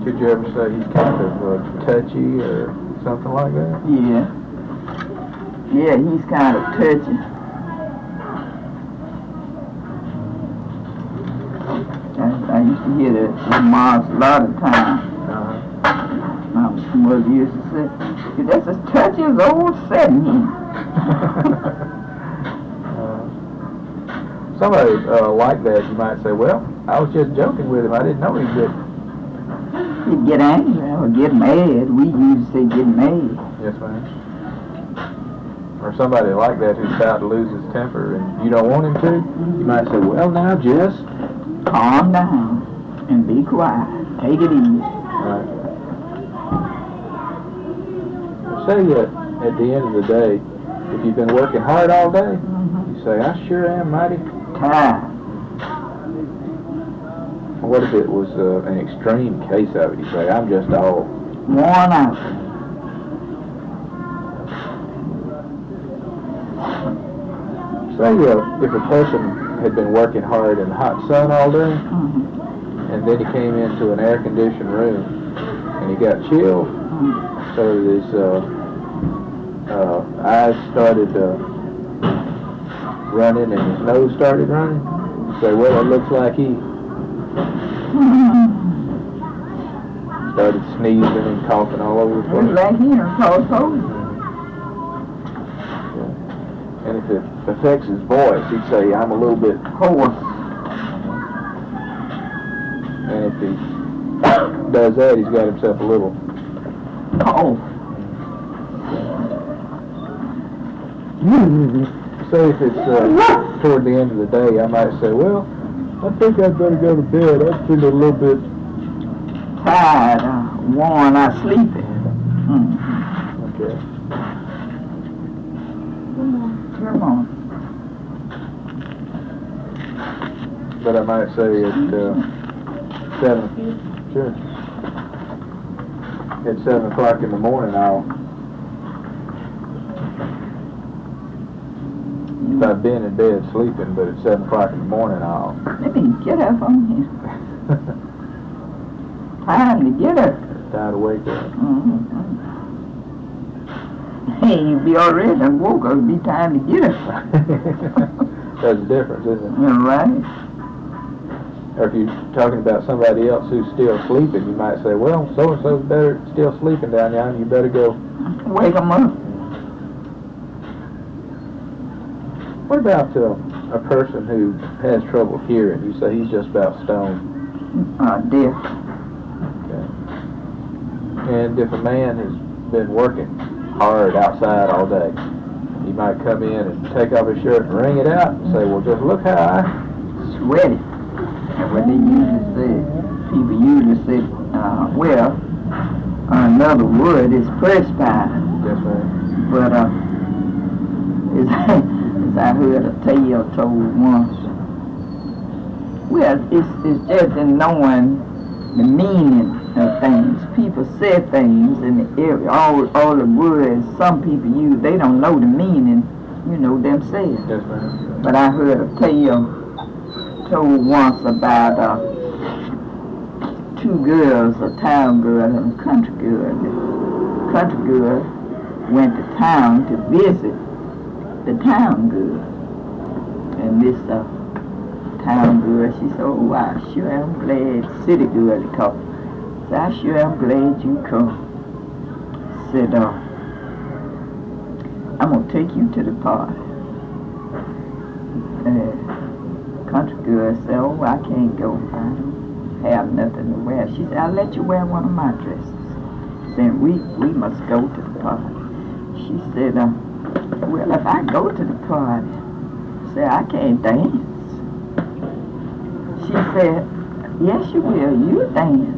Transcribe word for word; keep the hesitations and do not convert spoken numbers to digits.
Could you ever say he's kind of uh, touchy or something like that? Yeah. Yeah, he's kind of touchy. I, I used to hear that remarks a lot of times. Uh-huh. My mother used to say, that's as touchy as old seventeen. uh, somebody uh, like that, you might say, well, I was just joking with him. I didn't know he did. He'd get angry or get mad. We used to say get mad. Yes, ma'am. Or somebody like that who's about to lose his temper and you don't want him to, you might say, well, now, Jess, calm down and be quiet. Take it easy. Right. Say uh, at the end of the day, if you've been working hard all day, mm-hmm. you say, I sure am mighty tired. What if it was uh, an extreme case of it? You say, I'm just all worn out. Say uh, if a person had been working hard in the hot sun all day, mm-hmm. and then he came into an air-conditioned room, and he got chilled, mm-hmm. so his uh, uh, eyes started uh, running and his nose started running. You say, well, it looks like he started sneezing and coughing all over the place. It's like he done caught COVID. And if it affects his voice, he'd say, I'm a little bit hoarse. And if he does that, he's got himself a little cough. Say if it's uh, toward the end of the day, I might say, well, I think I'd better go to bed. I feel a little bit tired, uh, worn out, sleepy. Mm. Okay. Come on. But I might say at uh, seven, sure. At seven o'clock in the morning, I'll, if I've been in bed sleeping, but at seven o'clock in the morning, I'll. Let me get up on here. Time to get up. Time to wake up. Mm-hmm. Hey, you'll be already done woke up. It'll be time to get up. That's the difference, isn't it? You're right. Or if you're talking about somebody else who's still sleeping, you might say, well, so-and-so's better still sleeping down there, and you better go wake them up. What about uh, a person who has trouble hearing? You say he's just about stone. Uh, deaf. Okay. And if a man has been working hard outside all day, he might come in and take off his shirt and wring it out and say, well, just look how I sweaty. That's what they usually say. People usually say, uh, well, another word is perspire. Yes, ma'am. But uh, it's, I heard a tale told once. Well, it's, it's just in knowing the meaning of things. People say things in the area, all, all the words some people use, they don't know the meaning, you know, themselves. Yes, ma'am. But I heard a tale told once about uh, two girls, a town girl and a country girl. The country girl went to town to visit the town girl. And this uh, town girl, she said, oh, I sure am glad, city girl to come. Said, I sure am glad you come. Said, uh, I'm going to take you to the party. Uh, country girl said, oh, I can't go. I don't have nothing to wear. She said, I'll let you wear one of my dresses. Said, we, we must go to the party. She said, uh, well, if I go to the party, say I can't dance. She said, yes, you will. You dance.